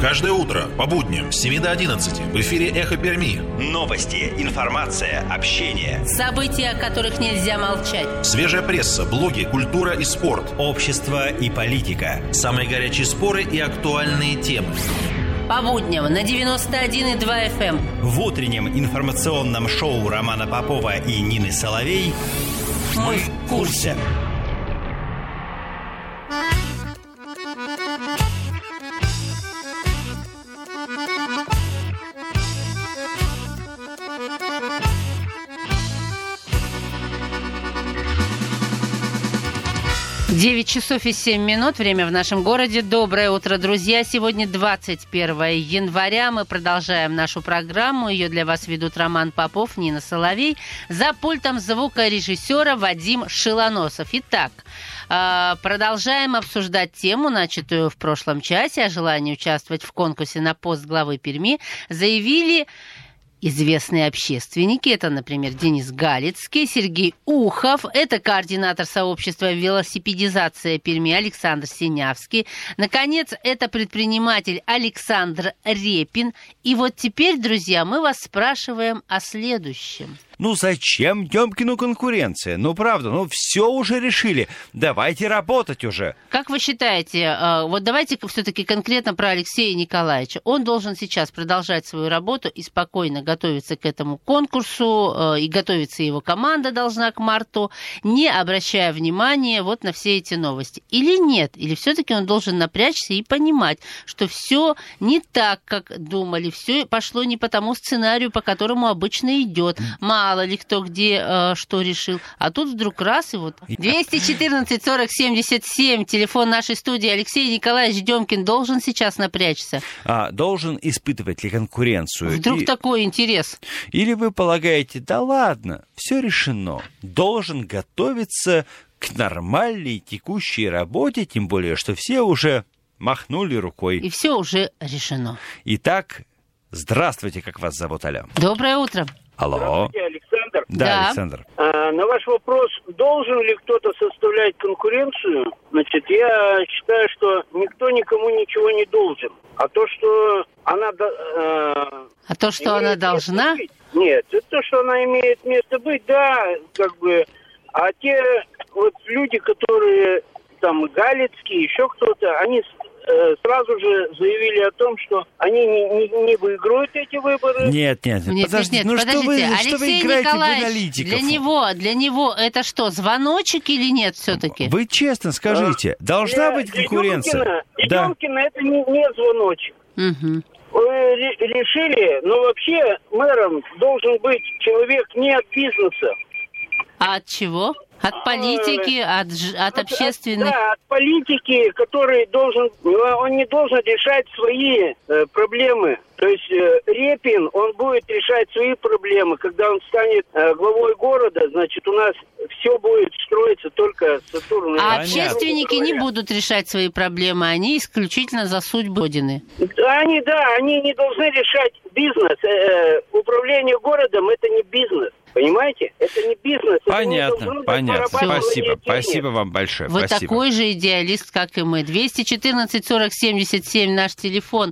Каждое утро по будням с 7 до 11 в эфире «Эхо Перми». Новости, информация, общение. События, о которых нельзя молчать. Свежая пресса, блоги, культура и спорт. Общество и политика. Самые горячие споры и актуальные темы. По будням на 91,2 FM. В утреннем информационном шоу Романа Попова и Нины Соловей «Мы в курсе». Девять часов и 7 минут. Время в нашем городе. Доброе утро, друзья. Сегодня 21 января. Мы продолжаем нашу программу. Ее для вас ведут Роман Попов, Нина Соловей. За пультом звукорежиссера Вадим Шилоносов. Итак, продолжаем обсуждать тему, начатую в прошлом часе. О желании участвовать в конкурсе на пост главы Перми заявили известные общественники. Это, например, Денис Галицкий, Сергей Ухов. Это координатор сообщества «Велосипедизация Перми» Александр Синявский. Наконец, это предприниматель Александр Репин. И вот теперь, друзья, мы вас спрашиваем о следующем. Зачем Демкину конкуренция? Правда, все уже решили. Давайте работать уже. Как вы считаете, вот давайте все-таки конкретно про Алексея Николаевича. Он должен сейчас продолжать свою работу и спокойно готовиться к этому конкурсу, и готовиться его команда должна к марту, не обращая внимания вот на все эти новости. Или нет? Или все-таки он должен напрячься и понимать, что все не так, как думали, все пошло не по тому сценарию, по которому обычно идет. Мало ли кто где что решил. А тут вдруг раз и вот. 214 40 77, телефон нашей студии. Алексей Николаевич Демкин должен сейчас напрячься? Должен испытывать ли конкуренцию? Вдруг такой интерес? Или вы полагаете, да ладно, все решено. Должен готовиться к нормальной текущей работе, тем более, что все уже махнули рукой. И все уже решено. Итак, здравствуйте, как вас зовут, алло? Доброе утро. Алло. Здравствуйте, Александр. Да, Александр. На ваш вопрос, должен ли кто-то составлять конкуренцию, я считаю, что никто никому ничего не должен. А то, что она... она должна? Нет, то, что она имеет место быть, да, А те вот люди, которые там Галицкий, еще кто-то, они сразу же заявили о том, что они не выиграют эти выборы. Нет, подождите, что вы играете в аналитиков? Для него это что, звоночек или нет все-таки? Вы честно скажите, должна быть конкуренция? Для Демкина это не звоночек. Угу. Решили, вообще мэром должен быть человек не от бизнеса. А от чего? От политики, от общественных... Да, от политики, который он не должен решать свои проблемы. То есть Репин, он будет решать свои проблемы. Когда он станет главой города, у нас все будет строиться только Сатурн. А общественники не будут решать свои проблемы, они исключительно за судьбу Родины. Они не должны решать бизнес. Управление городом – это не бизнес. Понимаете? Это не бизнес. Понятно. Спасибо вам большое. Вы такой же идеалист, как и мы. 214 40 77 наш телефон.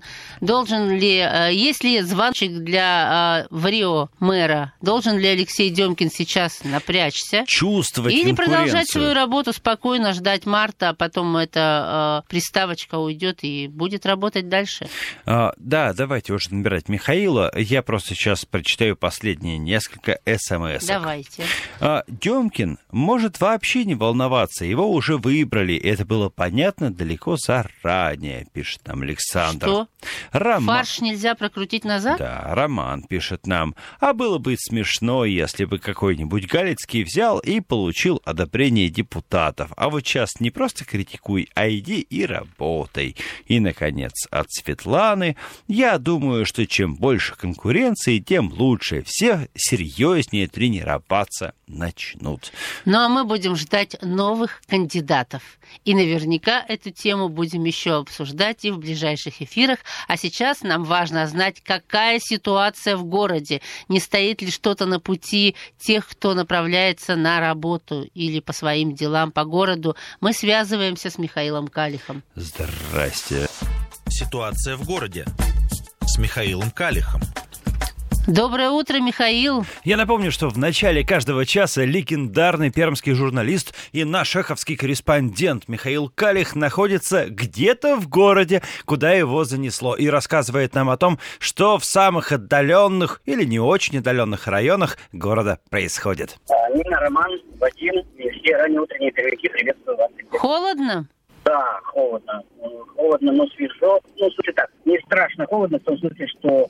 Есть ли звоночек для Врио мэра? Должен ли Алексей Демкин сейчас напрячься? Чувствовать или конкуренцию? Продолжать свою работу спокойно, ждать марта, а потом эта приставочка уйдет и будет работать дальше? Давайте уже набирать Михаила. Я просто сейчас прочитаю последние несколько СМС. Давайте. Демкин может вообще не волноваться. Его уже выбрали. Это было понятно далеко заранее, пишет нам Александр. Что? Роман. Фарш нельзя прокрутить назад? Да, Роман пишет нам. А было бы смешно, если бы какой-нибудь Галицкий взял и получил одобрение депутатов. А вот сейчас не просто критикуй, а иди и работай. И, наконец, от Светланы. Я думаю, что чем больше конкуренции, тем лучше. Все серьезнее тренироваться начнут. А мы будем ждать новых кандидатов. И наверняка эту тему будем еще обсуждать и в ближайших эфирах. А сейчас нам важно знать, какая ситуация в городе. Не стоит ли что-то на пути тех, кто направляется на работу или по своим делам по городу. Мы связываемся с Михаилом Калихом. Здрасте. Ситуация в городе с Михаилом Калихом. Доброе утро, Михаил. Я напомню, что в начале каждого часа легендарный пермский журналист и наш эховский корреспондент Михаил Калих находится где-то в городе, куда его занесло, и рассказывает нам о том, что в самых отдаленных или не очень отдаленных районах города происходит. Нина, Роман, Вадим и все ранние утренние перевики, приветствую вас. Холодно? Да, холодно. Холодно, но свежо. Ну, в смысле так, не страшно холодно, в том смысле, что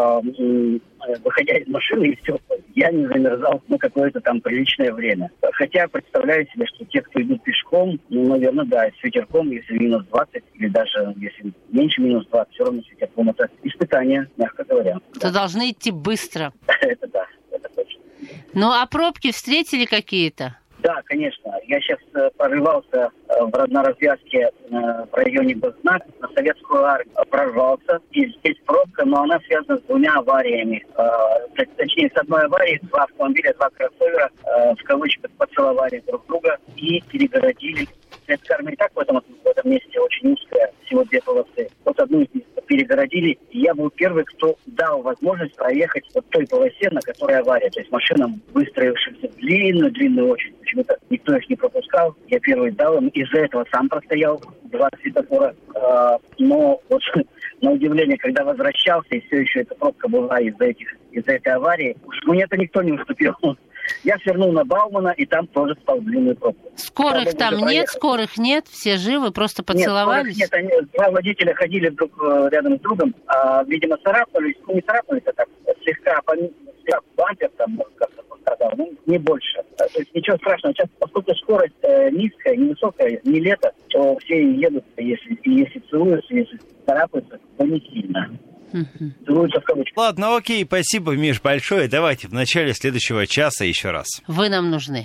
выходя из машины и все, я не замерзал какое-то там приличное время. Хотя представляю себе, что те, кто идут пешком, наверное, да, с ветерком, если минус 20, или даже если меньше минус 20, все равно с ветерком. Это испытание, мягко говоря. То должны идти быстро. Это да, это точно. Ну, а пробки встретили какие-то? Да, конечно. Я сейчас прорывался на развязке в районе Базнак на Советскую армию. Прорвался. И здесь пробка, но она связана с двумя авариями. Точнее, с одной аварией два автомобиля, два кроссовера в кавычках поцеловали друг друга и перегородили. Советская армия и так в этом месте очень узкая, всего две полосы. Вот одну из них перегородили, и я был первый, кто дал возможность проехать вот той полосе, на которой авария. То есть машинам, выстроившимся длинную очередь. Почему-то никто их не пропускал. Я первый дал им. Из-за этого сам простоял 2 светофора. Но вот на удивление, когда возвращался, и все еще эта пробка была из-за этой аварии, уж мне это никто не уступил. Я свернул на Баумана, и там тоже стал длинную пробку. Скорых там нет, скорых нет, все живы, просто поцеловались? Нет, они, два водителя ходили друг рядом с другом, видимо, царапнулись, не царапнулись, а так слегка бампер там как-то пострадал, ну, не больше. То есть ничего страшного. Сейчас, поскольку скорость низкая, невысокая, не лето, то все едут, если целуются, если царапаются, то не сильно. Целуются в кавычках. Ладно, окей, спасибо, Миш, большое. Давайте в начале следующего часа еще раз. Вы нам нужны.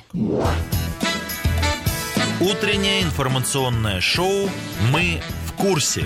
Утреннее информационное шоу «Мы в курсе».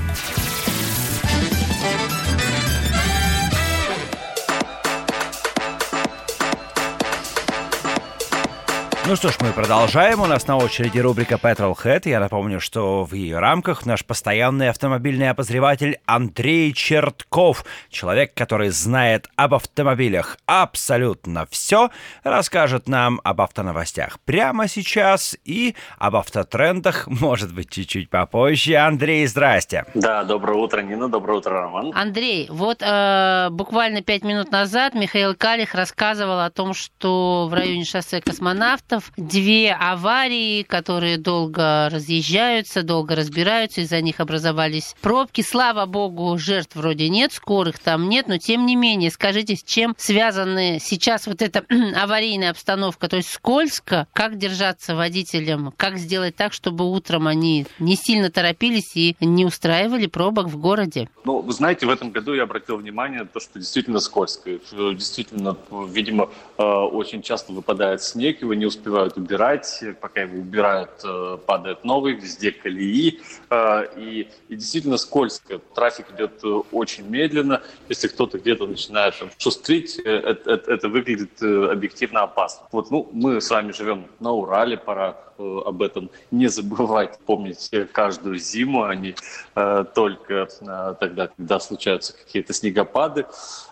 Ну что ж, мы продолжаем. У нас на очереди рубрика Petrolhead. Я напомню, что в ее рамках наш постоянный автомобильный обозреватель Андрей Чертков, человек, который знает об автомобилях абсолютно все, расскажет нам об автоновостях прямо сейчас и об автотрендах, может быть, чуть-чуть попозже. Андрей, здрасте. Да, доброе утро, Нина, доброе утро, Роман. Андрей, вот буквально 5 минут назад Михаил Калих рассказывал о том, что в районе шоссе Космонавтов 2 аварии, которые долго разъезжаются, долго разбираются, из-за них образовались пробки. Слава богу, жертв вроде нет, скорых там нет, но тем не менее, скажите, с чем связаны сейчас вот эта аварийная обстановка? То есть скользко, как держаться водителям, как сделать так, чтобы утром они не сильно торопились и не устраивали пробок в городе? Ну, вы знаете, в этом году я обратил внимание на то, что действительно скользко. Действительно, видимо, очень часто выпадает снег, его не успевают убирать, пока его убирают, падает новый, везде колеи, и действительно скользко. Трафик идет очень медленно. Если кто-то где-то начинает шустрить, это выглядит объективно опасно. Вот, ну, мы с вами живем на Урале, пора об этом не забывать, помнить каждую зиму, а не только тогда, когда случаются какие-то снегопады.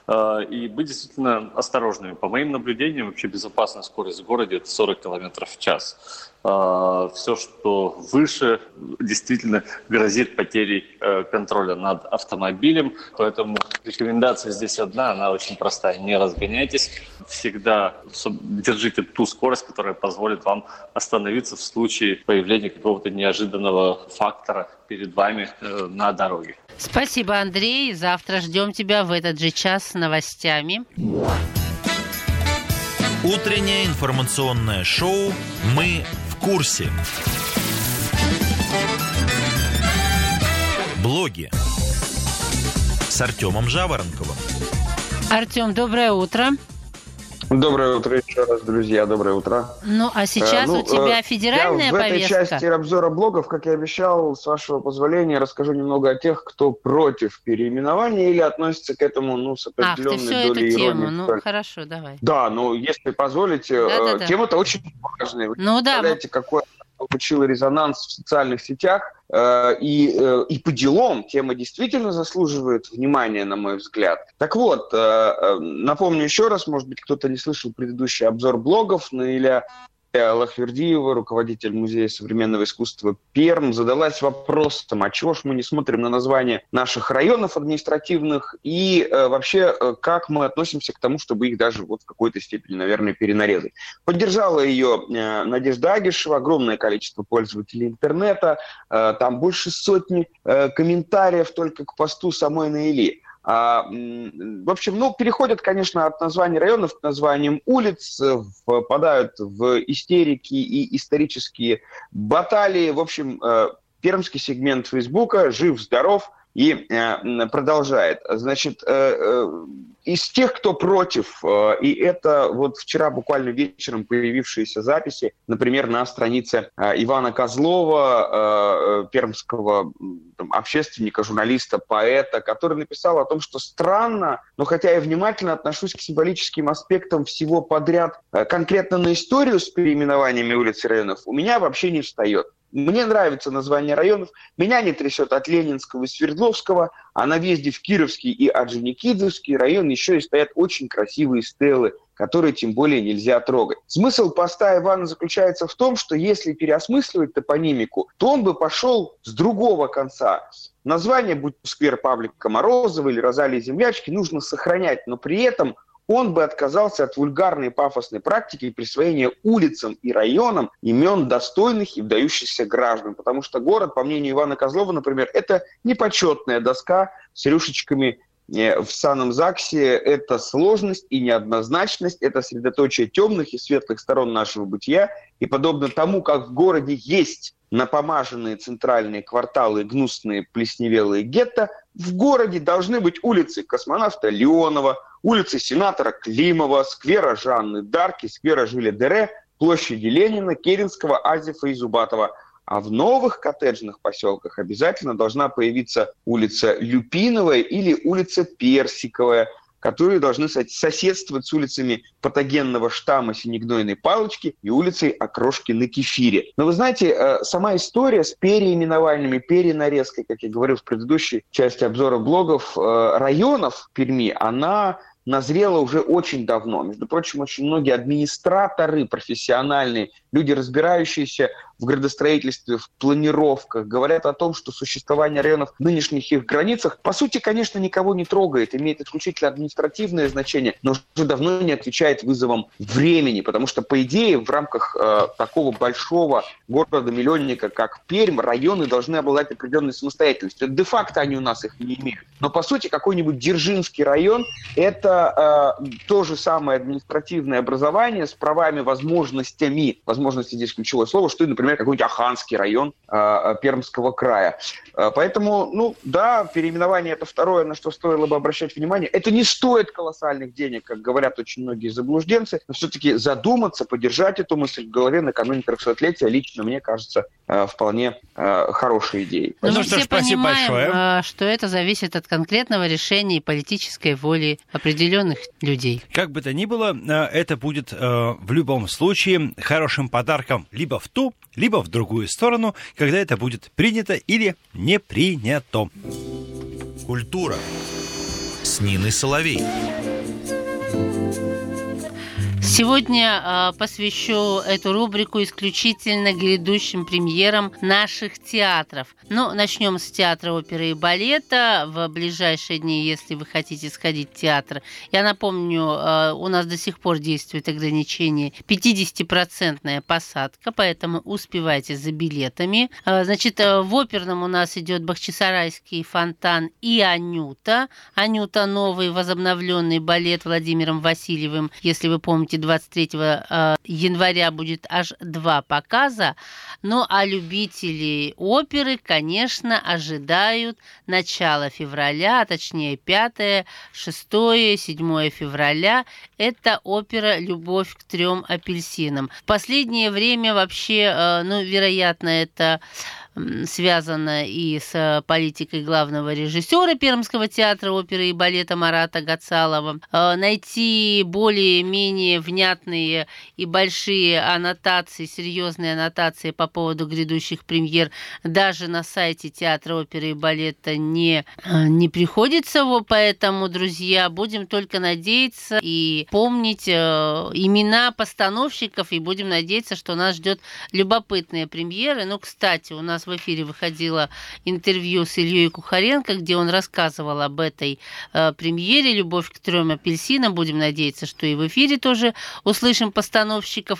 И быть действительно осторожными. По моим наблюдениям, вообще безопасная скорость в городе – это 40 км в час. Все, что выше, действительно грозит потерей контроля над автомобилем. Поэтому рекомендация здесь одна, она очень простая. Не разгоняйтесь. Всегда держите ту скорость, которая позволит вам остановиться в случае появления какого-то неожиданного фактора перед вами на дороге. Спасибо, Андрей. Завтра ждем тебя в этот же час с новостями. Утреннее информационное шоу «Мы в курсе». Блоги с Артемом Жаворонковым. Артем, доброе утро. Доброе утро еще раз, друзья, доброе утро. Ну, а сейчас у тебя федеральная повестка? В этой части обзора блогов, как я обещал, с вашего позволения, расскажу немного о тех, кто против переименования или относится к этому, с определенной долей иронии. Эту тему, ну, хорошо, давай. Да, если позволите, тема-то очень важная. Вы представляете, какое получила резонанс в социальных сетях, и по делам тема действительно заслуживает внимания, на мой взгляд. Так вот, напомню еще раз, может быть, кто-то не слышал предыдущий обзор блогов, Наиля Лахвердиева, руководитель Музея современного искусства Пермь, задалась вопросом, а чего ж мы не смотрим на названия наших районов административных и вообще как мы относимся к тому, чтобы их даже вот в какой-то степени, наверное, перенарезать. Поддержала ее Надежда Агишева, огромное количество пользователей интернета, там больше сотни комментариев только к посту самой Наили. В общем, переходят, конечно, от названий районов к названиям улиц, впадают в истерики и исторические баталии. В общем, пермский сегмент Фейсбука жив-здоров и продолжает. Значит, из тех, кто против, и это вот вчера буквально вечером появившиеся записи, например, на странице Ивана Козлова, пермского общественника, журналиста, поэта, который написал о том, что странно, но хотя я внимательно отношусь к символическим аспектам всего подряд, конкретно на историю с переименованиями улиц и районов у меня вообще не встает. Мне нравится название районов, меня не трясет от Ленинского и Свердловского, а на въезде в Кировский и Орджоникидзевский район еще и стоят очень красивые стелы, которые тем более нельзя трогать. Смысл поста Ивана заключается в том, что если переосмысливать топонимику, то он бы пошел с другого конца. Название, будь то сквер Павлика Морозова или Розалии Землячки, нужно сохранять, но при этом он бы отказался от вульгарной пафосной практики присвоения улицам и районам имен достойных и выдающихся граждан. Потому что город, по мнению Ивана Козлова, например, это не почетная доска с рюшечками в санном ЗАГСе, это сложность и неоднозначность, это средоточие темных и светлых сторон нашего бытия. И подобно тому, как в городе есть напомаженные центральные кварталы и гнусные плесневелые гетто, в городе должны быть улицы космонавта Леонова, улицы сенатора Климова, сквера Жанны Дарки, сквера Жиля Дере, площади Ленина, Керенского, Азефа и Зубатова. А в новых коттеджных поселках обязательно должна появиться улица Люпиновая или улица Персиковая, которые должны соседствовать с улицами патогенного штамма синегнойной палочки и улицей окрошки на кефире. Но вы знаете, сама история с переименованиями, перенарезкой, как я говорил в предыдущей части обзора блогов, районов Перми, она назрела уже очень давно. Между прочим, очень многие администраторы профессиональные, люди, разбирающиеся в градостроительстве, в планировках, говорят о том, что существование районов в нынешних их границах, по сути, конечно, никого не трогает, имеет исключительно административное значение, но уже давно не отвечает вызовам времени, потому что, по идее, в рамках такого большого города-миллионника, как Пермь, районы должны обладать определенной самостоятельностью. Де-факто они у нас их не имеют. Но, по сути, какой-нибудь Дзержинский район – это то же самое административное образование с правами, возможностями, возможности здесь ключевое слово, что и, например, какой-нибудь Аханский район Пермского края. Поэтому, переименование – это второе, на что стоило бы обращать внимание. Это не стоит колоссальных денег, как говорят очень многие заблужденцы, но все-таки задуматься, поддержать эту мысль в голове накануне 300-летия, лично мне кажется, вполне хорошей идеей. Мы все понимаем, что это зависит от конкретного решения и политической воли определенных людей. Как бы то ни было, это будет в любом случае хорошим подарком либо в ту, либо в другую сторону, когда это будет принято или не принято. Культура с Ниной Соловей. Сегодня посвящу эту рубрику исключительно грядущим премьерам наших театров. Начнем с театра оперы и балета. В ближайшие дни, если вы хотите сходить в театр, я напомню, у нас до сих пор действует ограничение 50% посадка, поэтому успевайте за билетами. Значит, в оперном у нас идет Бахчисарайский фонтан и Анюта. Анюта — новый возобновленный балет Владимиром Васильевым. Если вы помните, 23 января будет аж 2 показа. А любители оперы, конечно, ожидают начала февраля, а точнее 5, 6, 7 февраля. Это опера «Любовь к 3 апельсинам». В последнее время вообще, вероятно, это связано и с политикой главного режиссера Пермского театра оперы и балета Марата Гацалова. Найти более-менее внятные и большие аннотации, серьезные аннотации по поводу грядущих премьер даже на сайте театра оперы и балета не приходится. Поэтому, друзья, будем только надеяться и помнить имена постановщиков, и будем надеяться, что нас ждет любопытные премьеры. Ну, кстати, у нас в эфире выходило интервью с Ильей Кухаренко, где он рассказывал об этой премьере «Любовь к 3 апельсинам». Будем надеяться, что и в эфире тоже услышим постановщиков.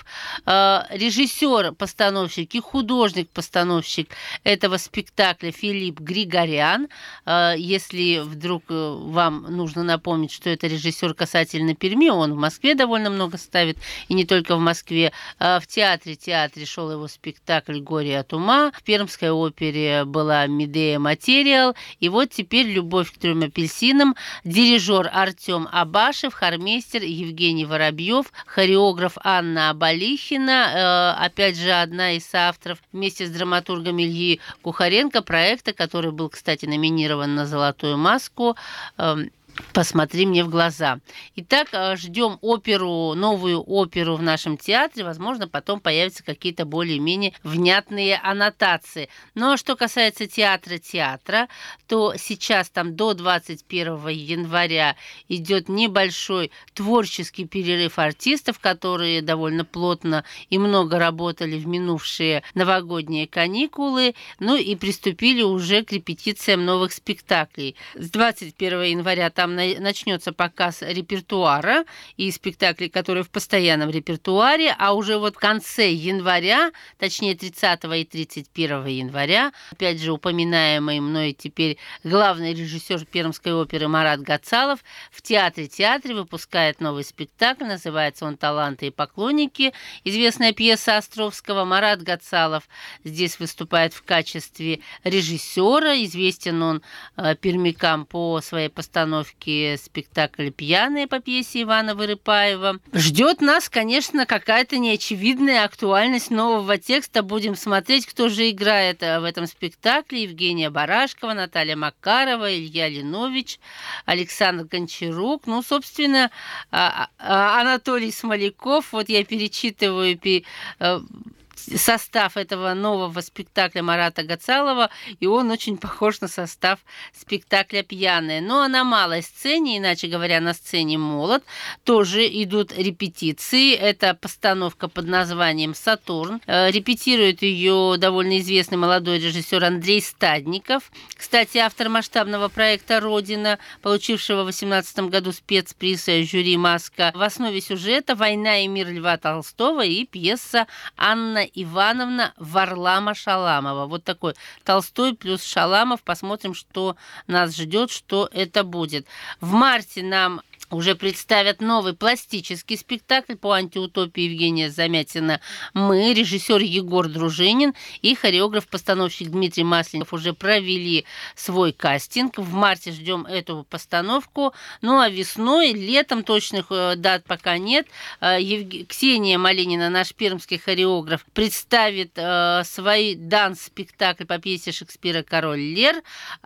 Режиссер-постановщик и художник-постановщик этого спектакля Филипп Григорян. Если вдруг вам нужно напомнить, что это режиссер касательно Перми, он в Москве довольно много ставит, и не только в Москве. В театре шел его спектакль «Горе от ума», в Пермской опере была «Медея Материал», и вот теперь «Любовь к 3 апельсинам», дирижер Артем Абашев, хормейстер Евгений Воробьев, хореограф Анна Абалихина, опять же, одна из авторов, вместе с драматургом Ильей Кухаренко, проекта, который был, кстати, номинирован на «Золотую маску», «Посмотри мне в глаза». Итак, ждем новую оперу в нашем театре. Возможно, потом появятся какие-то более-менее внятные аннотации. Но что касается театра, то сейчас там до 21 января идет небольшой творческий перерыв артистов, которые довольно плотно и много работали в минувшие новогодние каникулы, ну и приступили уже к репетициям новых спектаклей. С 21 января там начнется показ репертуара и спектаклей, которые в постоянном репертуаре, а уже в конце января, точнее 30 и 31 января, опять же упоминаемый мной теперь главный режиссер Пермской оперы Марат Гацалов в театре выпускает новый спектакль, называется он «Таланты и поклонники», известная пьеса Островского. Марат Гацалов здесь выступает в качестве режиссера, известен он пермякам по своей постановке спектакль «Пьяные» по пьесе Ивана Вырыпаева. Ждет нас, конечно, какая-то неочевидная актуальность нового текста. Будем смотреть, кто же играет в этом спектакле. Евгения Барашкова, Наталья Макарова, Илья Линович, Александр Гончарук. Ну, собственно, Анатолий Смоляков. Вот я перечитываю состав этого нового спектакля Марата Гацалова, и он очень похож на состав спектакля «Пьяные». Ну, а на малой сцене, иначе говоря, на сцене «Молот», тоже идут репетиции. Это постановка под названием «Сатурн». Репетирует ее довольно известный молодой режиссер Андрей Стадников. Кстати, автор масштабного проекта «Родина», получившего в 2018 году спецприз жюри «Маска». В основе сюжета «Война и мир» Льва Толстого и пьеса «Анна Ивановна» Варлама Шаламова. Вот такой Толстой плюс Шаламов. Посмотрим, что нас ждет, что это будет. В марте нам уже представят новый пластический спектакль по антиутопии Евгения Замятина «Мы». Режиссер Егор Дружинин и хореограф-постановщик Дмитрий Масленников уже провели свой кастинг. В марте ждем эту постановку. Ну а весной, летом точных дат пока нет. Ксения Малинина, наш пермский хореограф, представит свой данс-спектакль по пьесе Шекспира «Король Лир»,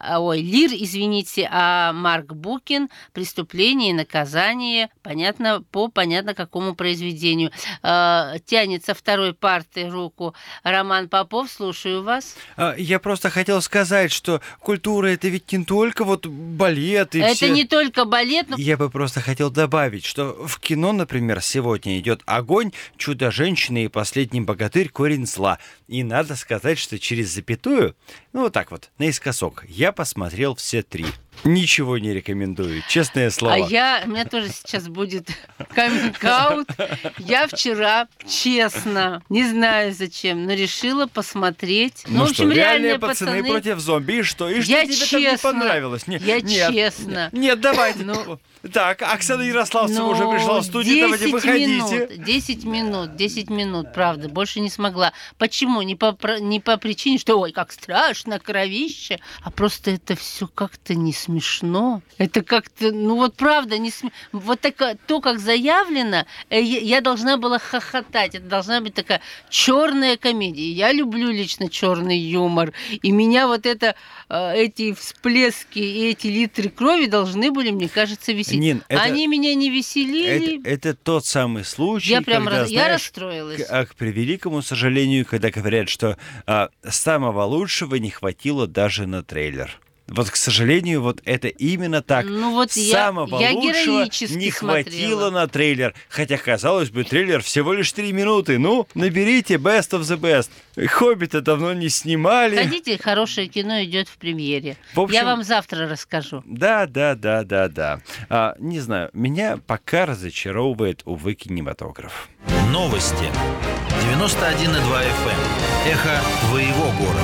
а Марк Букин «Преступление и наказание», понятно какому произведению. Тянется второй партой руку Роман Попов. Слушаю вас. Я просто хотел сказать, что культура — это ведь не только вот балет и это не только балет. Но... Я бы просто хотел добавить, что в кино, например, сегодня идет «Огонь», «Чудо-женщина» и «Последний богатырь. Корень зла». И надо сказать, что через запятую, ну вот так вот, наискосок, я посмотрел все 3. Ничего не рекомендую, честное слово. У меня тоже сейчас будет каминг-аут. Я вчера, честно, не знаю зачем, но решила посмотреть. Ну, в общем, реальные пацаны против зомби. И что? И что тебе там не понравилось? Честно. Нет, давайте. Так, Оксана Ярославцева уже пришла в студию, давайте выходите. 10 минут, правда, больше не смогла. Почему? Не по причине, что ой, как страшно, кровище, а просто это все как-то не смешно. смешно. Это как-то, ну вот правда, вот так, то, как заявлено, я должна была хохотать. Это должна быть такая черная комедия. Я люблю лично черный юмор. И меня вот эти всплески и эти литры крови должны были, мне кажется, веселить. Нин, Они меня не веселили. Это тот самый случай, Я расстроилась. К превеликому сожалению, когда говорят, что самого лучшего не хватило даже на трейлер. Вот, к сожалению, вот это именно так. Ну, вот самого лучшего не хватило на трейлер. Хотя, казалось бы, трейлер всего лишь 3 минуты. Ну, наберите Best of the Best. «Хоббита» давно не снимали. Ходите, хорошее кино идет в премьере. В общем, я вам завтра расскажу. Да. Не знаю, меня пока разочаровывает, увы, кинематограф. Новости. 91,2 FM. Эхо твоего города.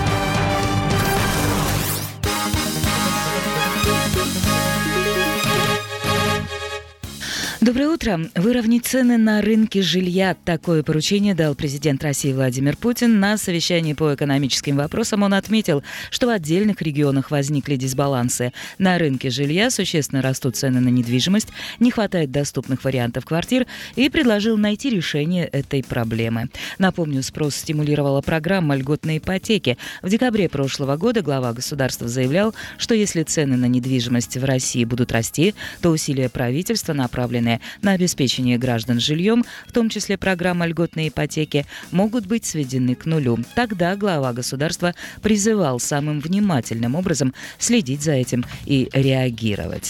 Доброе утро. Выровнять цены на рынке жилья. Такое поручение дал президент России Владимир Путин. На совещании по экономическим вопросам он отметил, что в отдельных регионах возникли дисбалансы. На рынке жилья существенно растут цены на недвижимость, не хватает доступных вариантов квартир и предложил найти решение этой проблемы. Напомню, спрос стимулировала программа льготной ипотеки. В декабре прошлого года глава государства заявлял, что если цены на недвижимость в России будут расти, то усилия правительства, направленные на обеспечение граждан жильем, в том числе программа льготной ипотеки, могут быть сведены к нулю. Тогда глава государства призывал самым внимательным образом следить за этим и реагировать.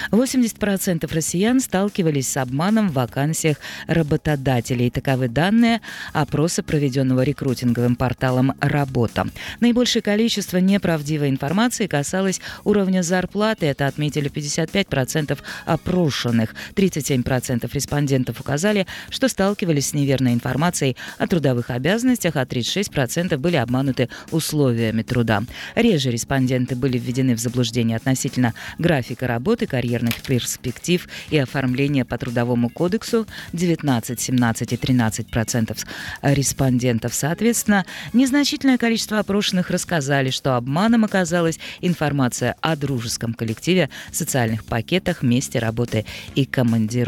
80% россиян сталкивались с обманом в вакансиях работодателей. Таковы данные опроса, проведенного рекрутинговым порталом «Работа». Наибольшее количество неправдивой информации касалось уровня зарплаты. Это отметили 55% опрошенных. 37% респондентов указали, что сталкивались с неверной информацией о трудовых обязанностях, а 36% были обмануты условиями труда. Реже респонденты были введены в заблуждение относительно графика работы, карьерных перспектив и оформления по Трудовому кодексу. 19, 17 и 13% респондентов, соответственно. Незначительное количество опрошенных рассказали, что обманом оказалась информация о дружеском коллективе, социальных пакетах, месте работы и командировках.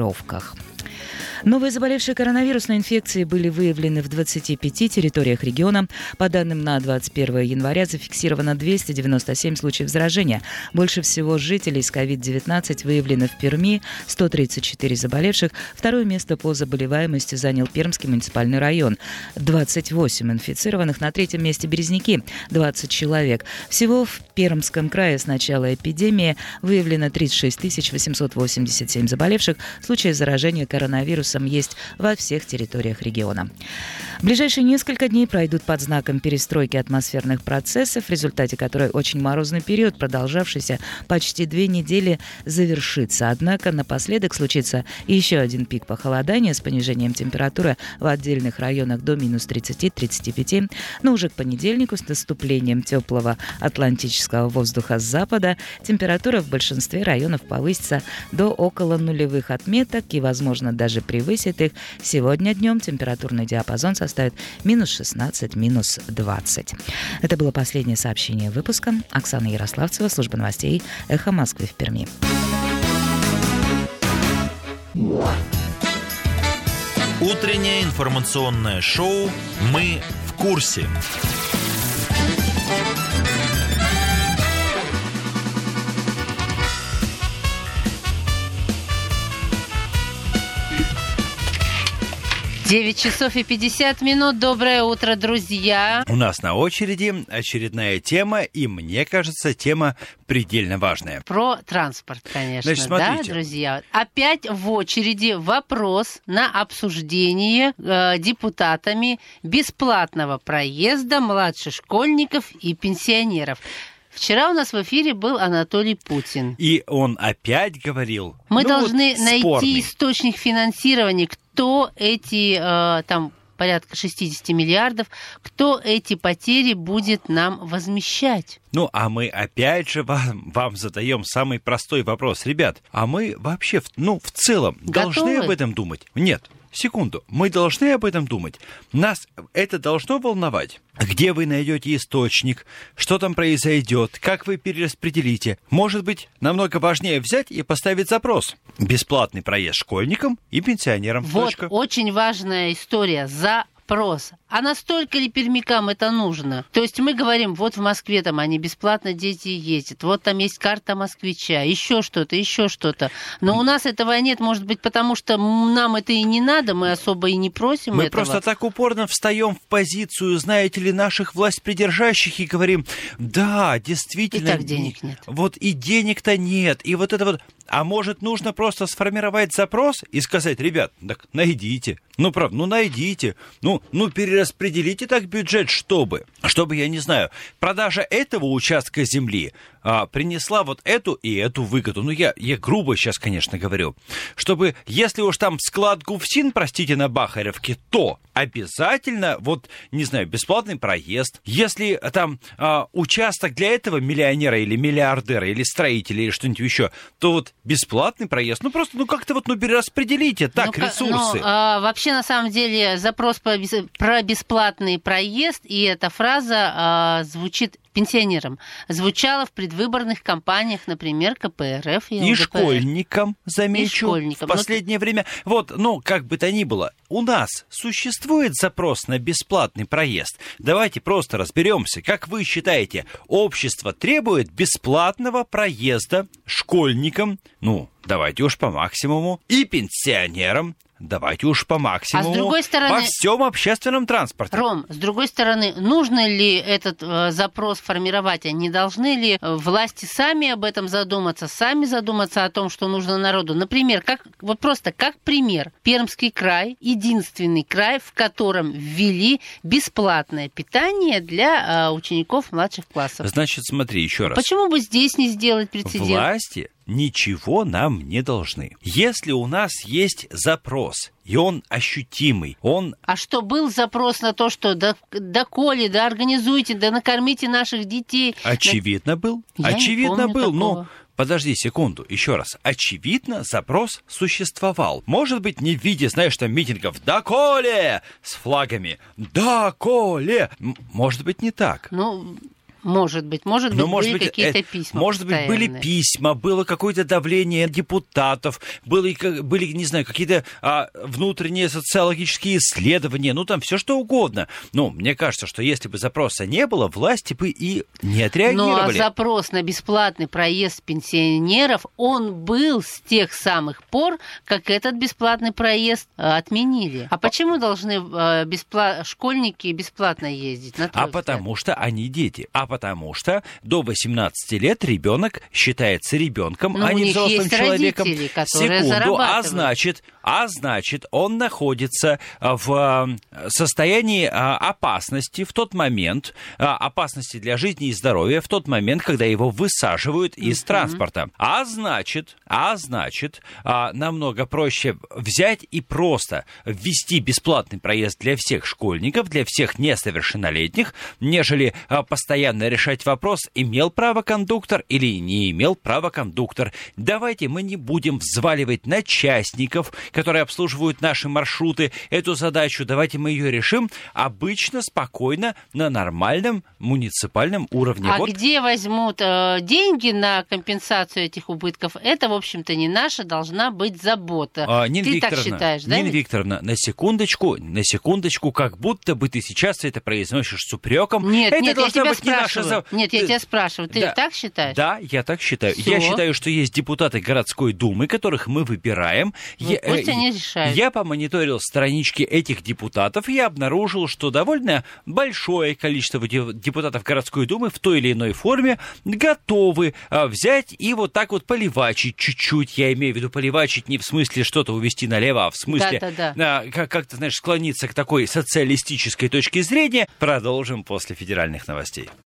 Новые заболевшие коронавирусной инфекцией были выявлены в 25 территориях региона. По данным на 21 января зафиксировано 297 случаев заражения. Больше всего жителей с COVID-19 выявлено в Перми, 134 заболевших. Второе место по заболеваемости занял Пермский муниципальный район. 28 инфицированных, на третьем месте Березники, 20 человек. Всего в Пермском крае с начала эпидемии выявлено 36 887 заболевших. Случаи заражения коронавирусом есть во всех территориях региона. В ближайшие несколько дней пройдут под знаком перестройки атмосферных процессов, в результате которой очень морозный период, продолжавшийся почти 2 недели, завершится. Однако напоследок случится еще один пик похолодания с понижением температуры в отдельных районах до минус 30-35. Но уже к понедельнику с наступлением теплого атлантического воздуха с запада температура в большинстве районов повысится до около нулевых отметок и, возможно, даже превысит их. Сегодня днем температурный диапазон составит минус 16, минус 20. Это было последнее сообщение выпуска. Оксана Ярославцева, служба новостей «Эхо Москвы» в Перми. Утреннее информационное шоу «Мы в курсе». Девять часов и 50 минут. Доброе утро, друзья. У нас на очереди очередная тема, и мне кажется, тема предельно важная. Про транспорт, конечно. Значит, смотрите. Да, друзья? Опять в очереди вопрос на обсуждение депутатами бесплатного проезда младших школьников и пенсионеров. Вчера у нас в эфире был Анатолий Путин. И он опять говорил... Мы должны найти спорный источник финансирования, кто эти, там, порядка 60 миллиардов, кто эти потери будет нам возмещать. Ну, а мы опять же вам задаем самый простой вопрос. Ребят, а мы вообще, в целом, готовы? Должны об этом думать? Нет. секунду. Мы должны об этом думать. Нас это должно волновать. Где вы найдете источник, что там произойдет, как вы перераспределите. Может быть, намного важнее взять и поставить запрос. Бесплатный проезд школьникам и пенсионерам. Вот, Точка. очень важная история. Запрос. А настолько ли пермякам это нужно? То есть мы говорим, вот в Москве там они бесплатно дети ездят, вот там есть карта москвича, еще что-то. Но у нас этого нет, может быть, потому что нам это и не надо, мы особо и не просим мы этого. Мы просто так упорно встаем в позицию, знаете ли, наших властьпридержащих и говорим, да, действительно. И так денег нет. Вот и денег-то нет, и вот это вот. А может, нужно просто сформировать запрос и сказать, ребят, так найдите. Ну, правда, найдите. Ну, перераспределите так бюджет, чтобы, я не знаю, продажа этого участка земли принесла вот эту и эту выгоду. Ну, я грубо сейчас, конечно, говорю. Чтобы, если уж там склад ГУФСИН, простите, на Бахаревке, то обязательно, вот, не знаю, бесплатный проезд. Если там участок для этого миллионера или миллиардера, или строителя, или что-нибудь еще, то вот бесплатный проезд. Ну, просто, как-то вот, перераспределите так ресурсы. Вообще, на самом деле, запрос про бесплатный проезд, и эта фраза звучит пенсионерам, звучала в предвыборных кампаниях, например, КПРФ и ЛДПР. И школьникам, замечу, в последнее время. Вот, как бы то ни было, у нас существует запрос на бесплатный проезд. Давайте просто разберемся. Как вы считаете, общество требует бесплатного проезда школьникам, давайте уж по максимуму, и пенсионерам, давайте уж по максимуму. А с другой стороны, во всем общественном транспорте. Ром, с другой стороны, нужно ли этот запрос формировать? А не должны ли власти сами об этом задуматься о том, что нужно народу? Например, как пример, Пермский край, единственный край, в котором ввели бесплатное питание для учеников младших классов. Значит, смотри, еще раз. Почему бы здесь не сделать прецедент? Власти ничего нам не должны. Если у нас есть запрос, и он ощутимый, А что, был запрос на то, что доколе, организуйте, накормите наших детей? Очевидно, был. Очевидно был. Подожди секунду, еще раз. Очевидно, запрос существовал. Может быть, не в виде, митингов «Доколе!» с флагами. «Доколе!» Может быть, не так. Может быть, были какие-то письма. Может быть, были письма, было какое-то давление депутатов, были, не знаю, какие-то внутренние социологические исследования, там все что угодно. Мне кажется, что если бы запроса не было, власти бы и не отреагировали. Запрос на бесплатный проезд пенсионеров, он был с тех самых пор, как этот бесплатный проезд отменили. А почему должны школьники бесплатно ездить? Потому что они дети. Потому что до 18 лет ребенок считается ребенком, а не взрослым человеком. Родители, которые зарабатывают. А значит, он находится в состоянии опасности в тот момент, опасности для жизни и здоровья в тот момент, когда его высаживают из транспорта. А значит, намного проще взять и просто ввести бесплатный проезд для всех школьников, для всех несовершеннолетних, нежели постоянно решать вопрос, имел право кондуктор или не имел право кондуктор. Давайте мы не будем взваливать на частников, которые обслуживают наши маршруты, эту задачу. Давайте мы ее решим обычно, спокойно, на нормальном муниципальном уровне. Где возьмут деньги на компенсацию этих убытков? Это, в общем-то, не наша должна быть забота. Ты так считаешь, да? Нина Викторовна, на секундочку, как будто бы ты сейчас это произносишь с упреком. Нет, я тебя спрашиваю. Нет, я тебя спрашиваю, ты так считаешь? Да, я так считаю. Всё. Я считаю, что есть депутаты городской думы, которых мы выбираем. Пусть они решают. Я помониторил странички этих депутатов и обнаружил, что довольно большое количество депутатов городской думы в той или иной форме готовы взять и вот так вот поливачить чуть-чуть. Я имею в виду поливачить не в смысле что-то увести налево, а в смысле, как ты знаешь, склониться к такой социалистической точке зрения. Продолжим после федеральных новостей.